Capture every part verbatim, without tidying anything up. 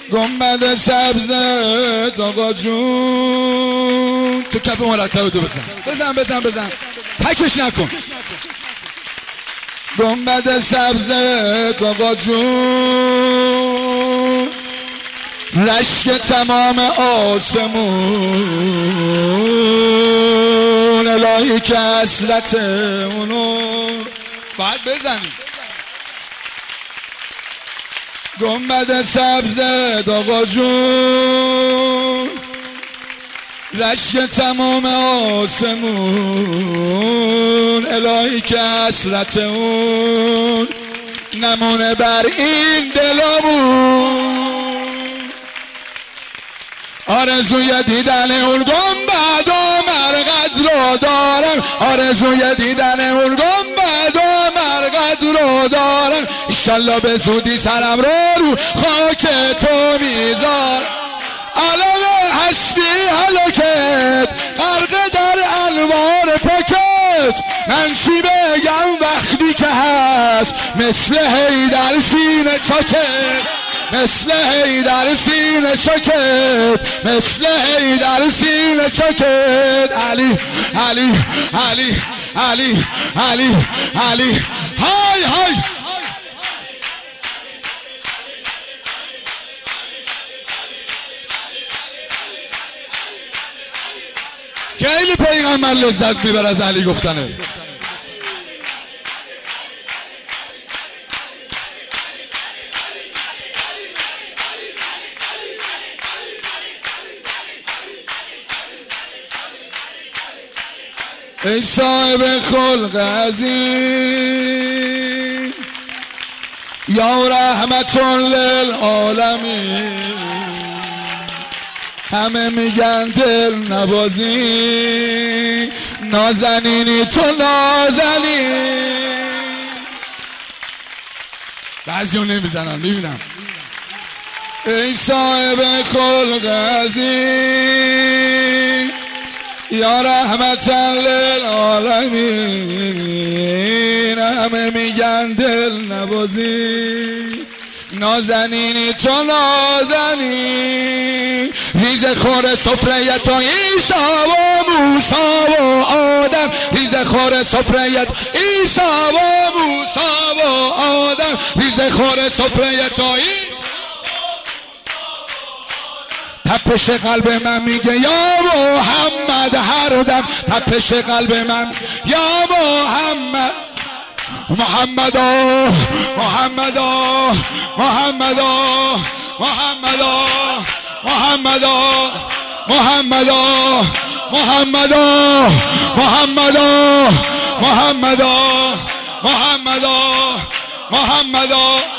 گنبد سبز آقا جون. تو کف مرتب تو بزن بزن بزن بزن تکش نکن. گنبد سبز آقا جون، رشک تمام آسمون، الهی که حسرت اونو باید بزنی. گنبد سبز آقا جون، رشک تمام آسمون، الهی که حسرت اون نمونه بر این دلمون. آرزوی دیدن اون گنبد و مرقد رو دارم، آرزوی دیدن اون گنبد و مرقد رو دارم. ایشالله به زودی سرم رو رو خاک تو میذارم. علم هستی هلاکت غرق در انوار پاکت، من چی بگم وقتی که هست مثل حیدر سینه چاکت، مثل حیدر سینه چاکت، مثل حیدر سینه چاکت. علی علی علی علی علی علی های های. خیلی پیغمبر لذت میبر از علی گفتنه. ای صاحب خلق عظیم، یا رحمت للعالمین، همه میگن دل نبازی، نازنینی تو نازنین. بعضی ها نمیزنن میبینم. ای صاحب خلق عظیم، یا رحمت للعالمین، همه میگن دل نبازی، نازنینی تو نازنین. ریز خور سفره تو عیسی و موسی و آدم، ریز خور سفره تو عیسی و موسی و آدم، ریز خور سفره تو عیسی. تپش قلب من میگه یا محمد هر دم، تپش قلب من یا محمد، محمد محمد محمد محمد محمد محمد محمد محمد محمد محمد محمد.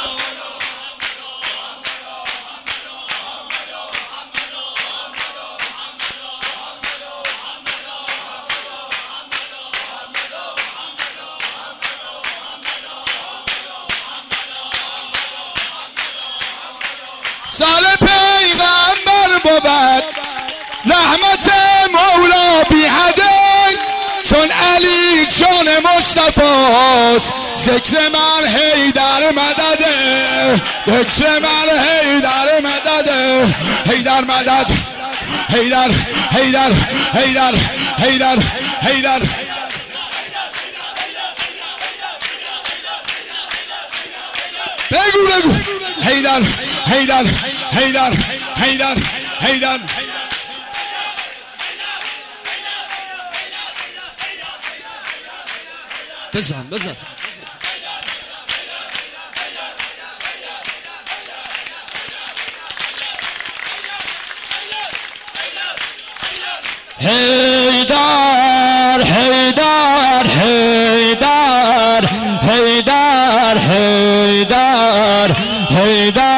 سال پیغمبر بود رحمت مولا بی حده، چون علی جان مصطفاست ذکر من حیدر مدده، ذکر من حیدر مدده. حیدر مدد، حیدر حیدر حیدر حیدر حیدر. بگو بگو حیدر حیدر حیدر حیدر حیدر. بزن بزن. حیدر حیدر حیدر حیدر حیدر حیدر